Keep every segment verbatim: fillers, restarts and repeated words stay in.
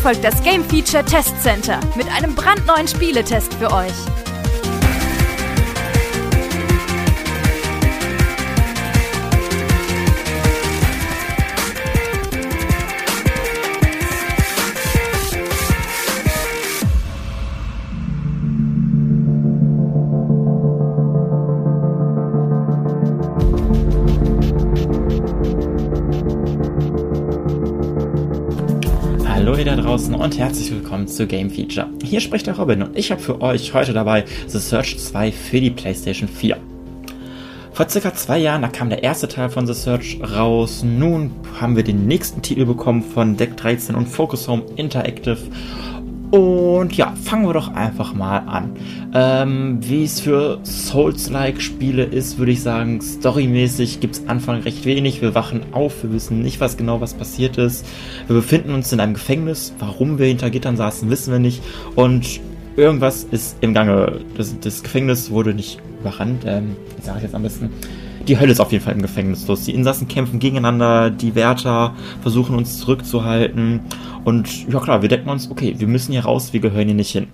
folgt das Game Feature Test Center mit einem brandneuen Spieletest für euch. Hallo ihr da draußen und herzlich willkommen zu Game Feature. Hier spricht der Robin und ich habe für euch heute dabei The Surge zwei für die PlayStation vier. Vor circa zwei Jahren, da kam der erste Teil von The Surge raus. Nun haben wir den nächsten Titel bekommen von Deck dreizehn und Focus Home Interactive. Und ja, fangen wir doch einfach mal an. Ähm, wie es für Souls-like Spiele ist, würde ich sagen, storymäßig gibt es Anfang recht wenig. Wir wachen auf, wir wissen nicht, was genau was passiert ist. Wir befinden uns in einem Gefängnis. Warum wir hinter Gittern saßen, wissen wir nicht. Und irgendwas ist im Gange. Das, das Gefängnis wurde nicht überrannt. Ähm, wie sage ich jetzt am besten? Die Hölle ist auf jeden Fall im Gefängnis los. Die Insassen kämpfen gegeneinander, die Wärter versuchen uns zurückzuhalten. Und ja klar, wir denken uns, okay, wir müssen hier raus, wir gehören hier nicht hin.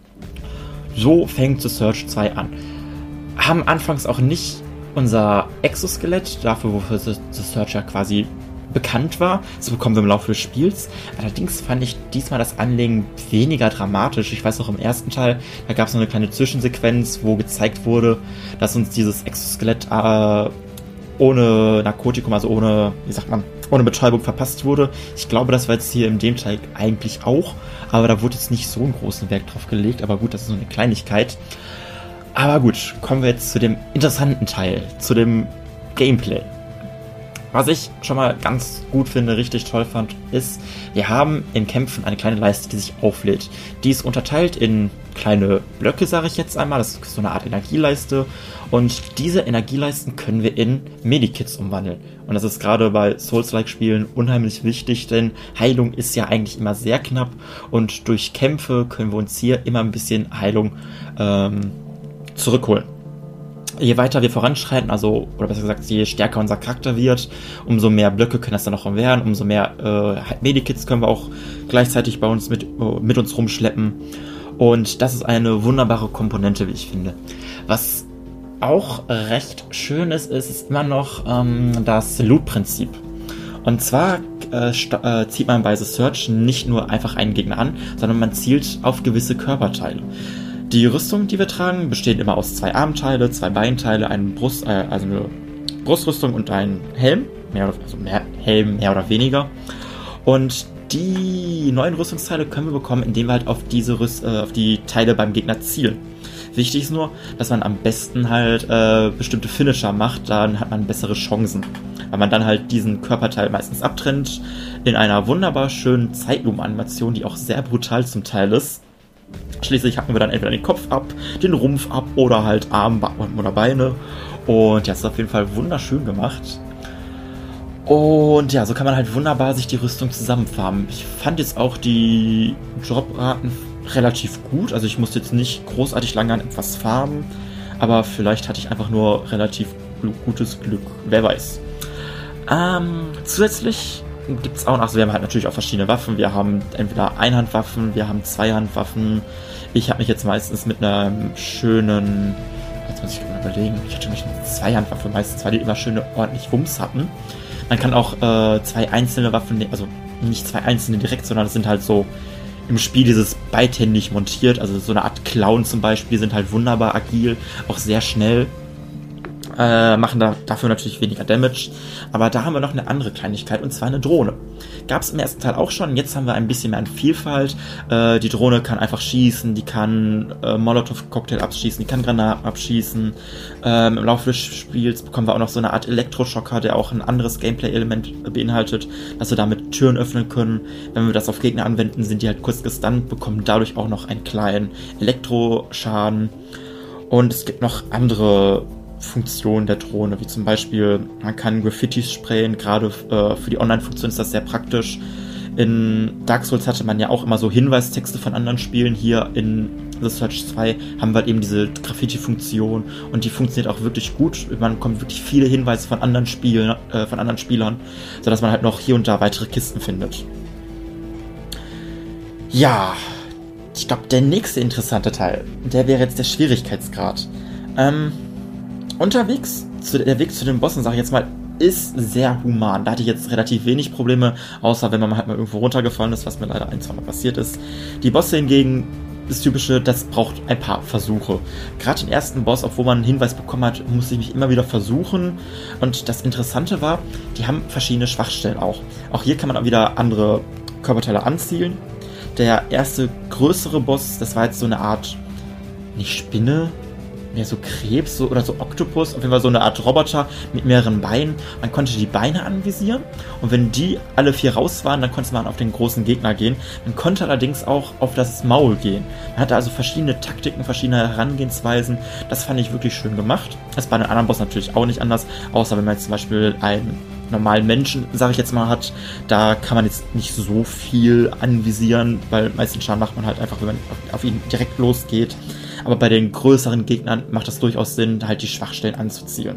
So fängt The Surge zwei an. Haben anfangs auch nicht unser Exoskelett, dafür wofür The Surge ja quasi bekannt war. Das bekommen wir im Laufe des Spiels. Allerdings fand ich diesmal das Anlegen weniger dramatisch. Ich weiß noch, im ersten Teil, da gab es noch eine kleine Zwischensequenz, wo gezeigt wurde, dass uns dieses Exoskelett äh, ohne Narkotikum, also ohne, wie sagt man, ohne Betäubung verpasst wurde. Ich glaube, das war jetzt hier in dem Teil eigentlich auch, aber da wurde jetzt nicht so einen großen Wert drauf gelegt. Aber gut, das ist so eine Kleinigkeit. Aber gut, kommen wir jetzt zu dem interessanten Teil, zu dem Gameplay. Was ich schon mal ganz gut finde, richtig toll fand, ist, wir haben in Kämpfen eine kleine Leiste, die sich auflädt. Die ist unterteilt in kleine Blöcke, sage ich jetzt einmal. Das ist so eine Art Energieleiste. Und diese Energieleisten können wir in Medikits umwandeln. Und das ist gerade bei Souls-like-Spielen unheimlich wichtig, denn Heilung ist ja eigentlich immer sehr knapp. Und durch Kämpfe können wir uns hier immer ein bisschen Heilung ähm, zurückholen. Je weiter wir voranschreiten, also, oder besser gesagt, je stärker unser Charakter wird, umso mehr Blöcke können das dann auch werden, umso mehr äh, Medikits können wir auch gleichzeitig bei uns mit, äh, mit uns rumschleppen. Und das ist eine wunderbare Komponente, wie ich finde. Was auch recht schön ist, ist, ist immer noch ähm, das Loot-Prinzip. Und zwar äh, st- äh, zieht man bei The Surge nicht nur einfach einen Gegner an, sondern man zielt auf gewisse Körperteile. Die Rüstung, die wir tragen, besteht immer aus zwei Armteile, zwei Beinteile, einen Brust, äh, also eine Brustrüstung und einen Helm, mehr oder, also mehr, Helm mehr oder weniger. Und die neuen Rüstungsteile können wir bekommen, indem wir halt auf diese Rüst, äh, auf die Teile beim Gegner zielen. Wichtig ist nur, dass man am besten halt äh, bestimmte Finisher macht, dann hat man bessere Chancen. Weil man dann halt diesen Körperteil meistens abtrennt, in einer wunderbar schönen Zeitlupenanimation, die auch sehr brutal zum Teil ist. Schließlich hacken wir dann entweder den Kopf ab, den Rumpf ab oder halt Arme oder Beine. Und ja, das ist auf jeden Fall wunderschön gemacht. Und ja, so kann man halt wunderbar sich die Rüstung zusammenfarmen. Ich fand jetzt auch die Dropraten relativ gut. Also ich musste jetzt nicht großartig lange an etwas farmen. Aber vielleicht hatte ich einfach nur relativ gutes Glück. Wer weiß. Ähm, zusätzlich gibt es auch, also wir haben halt natürlich auch verschiedene Waffen. Wir haben entweder Einhandwaffen, wir haben Zweihandwaffen. Ich habe mich jetzt meistens mit einer schönen, jetzt muss ich mal überlegen, ich hatte mich mit Zweihandwaffe meistens, weil die immer schöne ordentlich Wumms hatten. Man kann auch äh, zwei einzelne Waffen nehmen, also nicht zwei einzelne direkt, sondern das sind halt so im Spiel dieses beidhändig montiert, also so eine Art Clown zum Beispiel, die sind halt wunderbar agil, auch sehr schnell. Äh, machen da, dafür natürlich weniger Damage. Aber da haben wir noch eine andere Kleinigkeit, und zwar eine Drohne. Gab es im ersten Teil auch schon, jetzt haben wir ein bisschen mehr an Vielfalt. Äh, die Drohne kann einfach schießen, die kann äh, Molotov-Cocktail abschießen, die kann Granaten abschießen. Ähm, Im Laufe des Spiels bekommen wir auch noch so eine Art Elektroschocker, der auch ein anderes Gameplay-Element beinhaltet, dass wir damit Türen öffnen können. Wenn wir das auf Gegner anwenden, sind die halt kurz gestunt, bekommen dadurch auch noch einen kleinen Elektroschaden. Und es gibt noch andere Funktion der Drohne, wie zum Beispiel, man kann Graffitis sprayen, gerade äh, für die Online-Funktion ist das sehr praktisch. In Dark Souls hatte man ja auch immer so Hinweistexte von anderen Spielen. Hier in The Surge zwei haben wir halt eben diese Graffiti-Funktion und die funktioniert auch wirklich gut. Man bekommt wirklich viele Hinweise von anderen Spielen, äh, von anderen Spielern, sodass man halt noch hier und da weitere Kisten findet. Ja, ich glaube, der nächste interessante Teil, der wäre jetzt der Schwierigkeitsgrad. Ähm, unterwegs, zu, der Weg zu den Bossen, sage ich jetzt mal, ist sehr human. Da hatte ich jetzt relativ wenig Probleme, außer wenn man halt mal irgendwo runtergefallen ist, was mir leider ein, zwei Mal passiert ist. Die Bosse hingegen, das Typische, das braucht ein paar Versuche. Gerade den ersten Boss, obwohl man einen Hinweis bekommen hat, musste ich mich immer wieder versuchen. Und das Interessante war, die haben verschiedene Schwachstellen auch. Auch hier kann man auch wieder andere Körperteile anzielen. Der erste größere Boss, das war jetzt so eine Art, nicht Spinne, mehr so Krebs so, oder so Oktopus, auf jeden Fall so eine Art Roboter mit mehreren Beinen. Man konnte die Beine anvisieren und wenn die alle vier raus waren, dann konnte man auf den großen Gegner gehen. Man konnte allerdings auch auf das Maul gehen. Man hatte also verschiedene Taktiken, verschiedene Herangehensweisen. Das fand ich wirklich schön gemacht. Das ist bei den anderen Bossen natürlich auch nicht anders, außer wenn man jetzt zum Beispiel einen normalen Menschen, sage ich jetzt mal, hat, da kann man jetzt nicht so viel anvisieren, weil meistens Schaden macht man halt einfach, wenn man auf, auf ihn direkt losgeht. Aber bei den größeren Gegnern macht das durchaus Sinn, halt die Schwachstellen anzuzielen.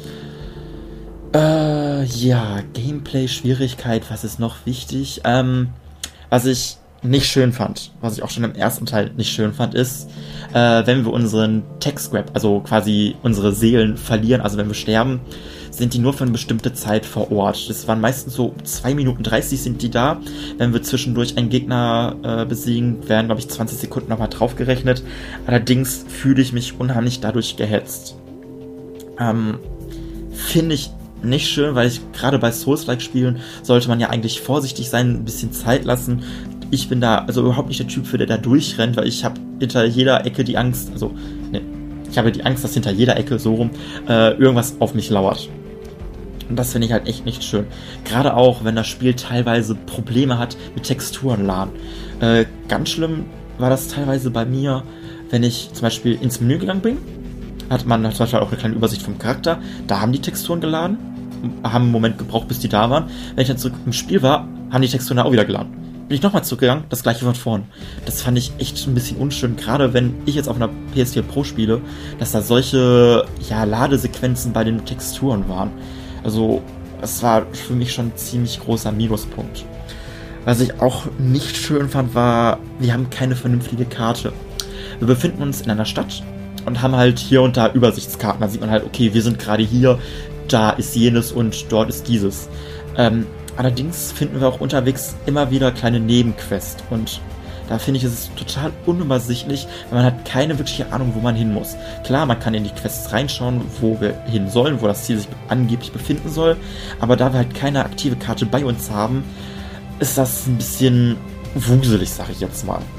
Äh, ja, Gameplay, Schwierigkeit, was ist noch wichtig? Ähm, was ich nicht schön fand, was ich auch schon im ersten Teil nicht schön fand, ist, äh, wenn wir unseren Tech-Scrap, also quasi unsere Seelen verlieren, also wenn wir sterben, sind die nur für eine bestimmte Zeit vor Ort. Das waren meistens so zwei Minuten dreißig sind die da. Wenn wir zwischendurch einen Gegner äh, besiegen, werden, glaube ich, zwanzig Sekunden nochmal draufgerechnet. Allerdings fühle ich mich unheimlich dadurch gehetzt. Ähm, finde ich nicht schön, weil ich gerade bei Souls-like-Spielen sollte man ja eigentlich vorsichtig sein, ein bisschen Zeit lassen. Ich bin da also überhaupt nicht der Typ für, der da durchrennt, weil ich habe hinter jeder Ecke die Angst, also ne, ich habe die Angst, dass hinter jeder Ecke so rum äh, irgendwas auf mich lauert. Und das finde ich halt echt nicht schön. Gerade auch, wenn das Spiel teilweise Probleme hat mit Texturenladen. Äh, ganz schlimm war das teilweise bei mir, wenn ich zum Beispiel ins Menü gegangen bin. Hat man zum Beispiel auch eine kleine Übersicht vom Charakter. Da haben die Texturen geladen. Haben einen Moment gebraucht, bis die da waren. Wenn ich dann zurück im Spiel war, haben die Texturen da auch wieder geladen. Bin ich nochmal zurückgegangen, das gleiche von vorn. Das fand ich echt ein bisschen unschön, gerade wenn ich jetzt auf einer P S vier Pro spiele, dass da solche, ja, Ladesequenzen bei den Texturen waren. Also, es war für mich schon ein ziemlich großer Minuspunkt. Was ich auch nicht schön fand, war, wir haben keine vernünftige Karte. Wir befinden uns in einer Stadt und haben halt hier und da Übersichtskarten. Da sieht man halt, okay, wir sind gerade hier, da ist jenes und dort ist dieses. Ähm, allerdings finden wir auch unterwegs immer wieder kleine Nebenquests und da finde ich, ist es total unübersichtlich, weil man hat keine wirkliche Ahnung, wo man hin muss. Klar, man kann in die Quests reinschauen, wo wir hin sollen, wo das Ziel sich angeblich befinden soll, aber da wir halt keine aktive Karte bei uns haben, ist das ein bisschen wuselig, sage ich jetzt mal.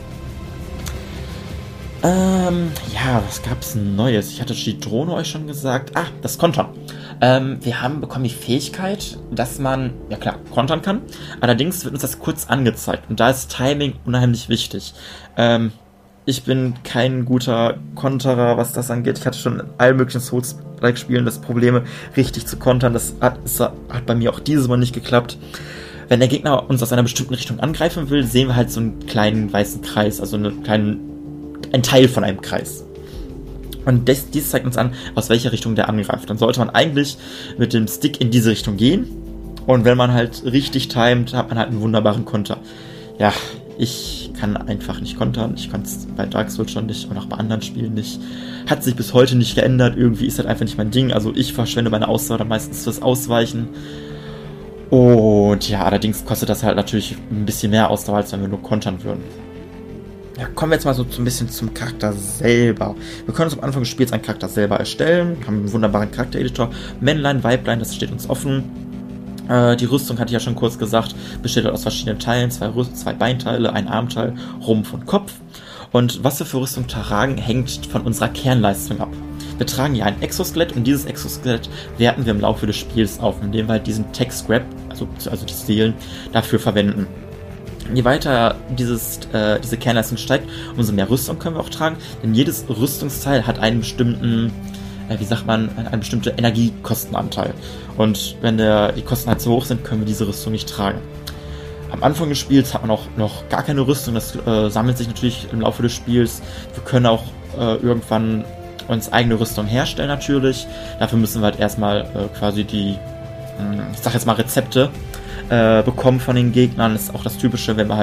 Ähm, ja, was gab's Neues? Ich hatte die Drohne euch schon gesagt. Ah, das Kontern. Ähm, wir haben bekommen die Fähigkeit, dass man, ja klar, kontern kann. Allerdings wird uns das kurz angezeigt. Und da ist Timing unheimlich wichtig. Ähm, ich bin kein guter Konterer, was das angeht. Ich hatte schon in allen möglichen Souls-like-Spielen das Probleme, richtig zu kontern. Das hat, das hat bei mir auch dieses Mal nicht geklappt. Wenn der Gegner uns aus einer bestimmten Richtung angreifen will, sehen wir halt so einen kleinen weißen Kreis, also einen kleinen, ein Teil von einem Kreis. Und das, dies zeigt uns an, aus welcher Richtung der angreift. Dann sollte man eigentlich mit dem Stick in diese Richtung gehen. Und wenn man halt richtig timet, hat man halt einen wunderbaren Konter. Ja, ich kann einfach nicht kontern. Ich konnte es bei Dark Souls schon nicht und auch bei anderen Spielen nicht. Hat sich bis heute nicht geändert. Irgendwie ist das einfach nicht mein Ding. Also ich verschwende meine Ausdauer dann meistens fürs Ausweichen. Und ja, allerdings kostet das halt natürlich ein bisschen mehr Ausdauer, als wenn wir nur kontern würden. Ja, kommen wir jetzt mal so ein bisschen zum Charakter selber. Wir können uns am Anfang des Spiels einen Charakter selber erstellen, haben einen wunderbaren Charaktereditor. Männlein, Weiblein, das steht uns offen. Äh, die Rüstung, hatte ich ja schon kurz gesagt, besteht aus verschiedenen Teilen, zwei, Rüst- zwei Beinteile, ein Armteil, Rumpf und Kopf. Und was wir für Rüstung tragen, hängt von unserer Kernleistung ab. Wir tragen ja ein Exoskelett und dieses Exoskelett werten wir im Laufe des Spiels auf, indem wir halt diesen Tech-Scrap, also, also die Seelen, dafür verwenden. Je weiter dieses, äh, diese Kernleistung steigt, umso mehr Rüstung können wir auch tragen, denn jedes Rüstungsteil hat einen bestimmten, äh, wie sagt man, einen bestimmten Energiekostenanteil. Und wenn der, die Kosten halt so hoch sind, können wir diese Rüstung nicht tragen. Am Anfang des Spiels hat man auch noch gar keine Rüstung, das äh, sammelt sich natürlich im Laufe des Spiels. Wir können auch äh, irgendwann uns eigene Rüstung herstellen natürlich. Dafür müssen wir halt erstmal äh, quasi die, mh, ich sag jetzt mal Rezepte, Äh, bekommen von den Gegnern. Das ist auch das Typische, wenn wir halt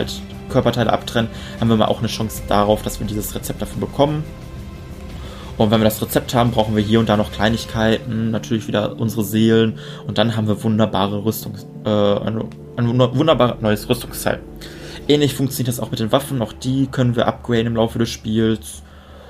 Körperteile abtrennen, haben wir mal auch eine Chance darauf, dass wir dieses Rezept dafür bekommen. Und wenn wir das Rezept haben, brauchen wir hier und da noch Kleinigkeiten, natürlich wieder unsere Seelen und dann haben wir wunderbare Rüstung, äh, ein, ein wunderbar neues Rüstungsteil. Ähnlich funktioniert das auch mit den Waffen, auch die können wir upgraden im Laufe des Spiels.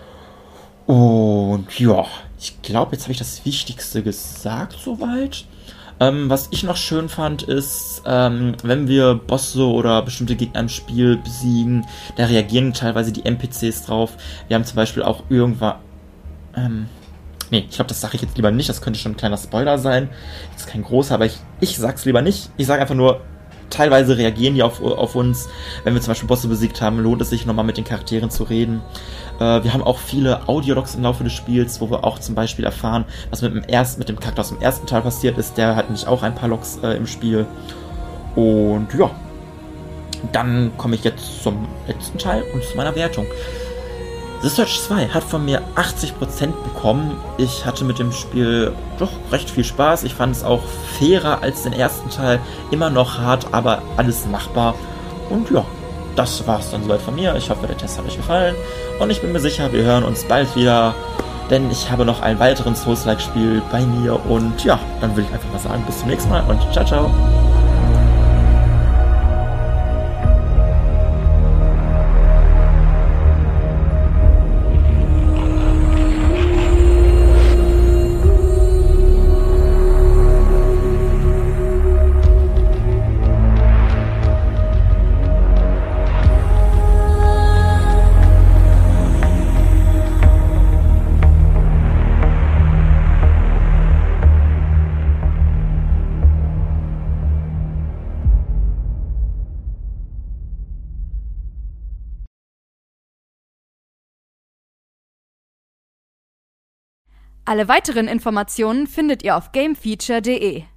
Und ja, ich glaube, jetzt habe ich das Wichtigste gesagt soweit. Ähm, was ich noch schön fand, ist, ähm, wenn wir Bosse oder bestimmte Gegner im Spiel besiegen, da reagieren teilweise die N P Cs drauf. Wir haben zum Beispiel auch irgendwann Ähm, nee, ich glaube, das sage ich jetzt lieber nicht. Das könnte schon ein kleiner Spoiler sein. Das ist kein großer, aber ich, ich sag's lieber nicht. Ich sage einfach nur, teilweise reagieren die auf, auf uns. Wenn wir zum Beispiel Bosse besiegt haben, lohnt es sich nochmal mit den Charakteren zu reden. Äh, wir haben auch viele Audiologs im Laufe des Spiels, wo wir auch zum Beispiel erfahren, was mit dem, ersten, mit dem Charakter aus dem ersten Teil passiert ist. Der hat nämlich auch ein paar Logs äh, im Spiel. Und ja, dann komme ich jetzt zum letzten Teil und zu meiner Wertung. The Search zwei hat von mir achtzig Prozent bekommen. Ich hatte mit dem Spiel doch recht viel Spaß. Ich fand es auch fairer als den ersten Teil. Immer noch hart, aber alles machbar. Und ja, das war's dann soweit von mir. Ich hoffe, der Test hat euch gefallen. Und ich bin mir sicher, wir hören uns bald wieder. Denn ich habe noch ein weiteres Souls-like-Spiel bei mir. Und ja, dann würde ich einfach mal sagen, bis zum nächsten Mal und ciao, ciao. Alle weiteren Informationen findet ihr auf gamefeature punkt de.